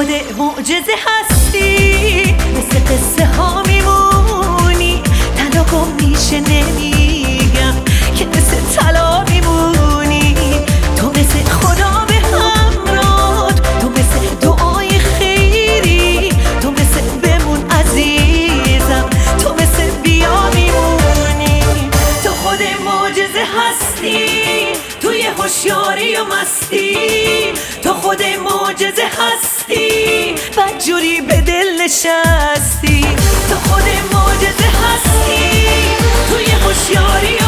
خود معجزه هستی، مثل قصه ها میمونی، تنها گم میشه نمیگم که مثل طلا میمونی. تو مثل خدا به همراه، تو مثل دعای خیری، تو مثل بمون عزیزم، تو مثل بیا میمونی. تو خود معجزه هستی، توی هوشیاری و مستی، تو خود معجزه هستی، بدجوری به دل نشستی. تو خود معجزه هستی، توی هوشیاری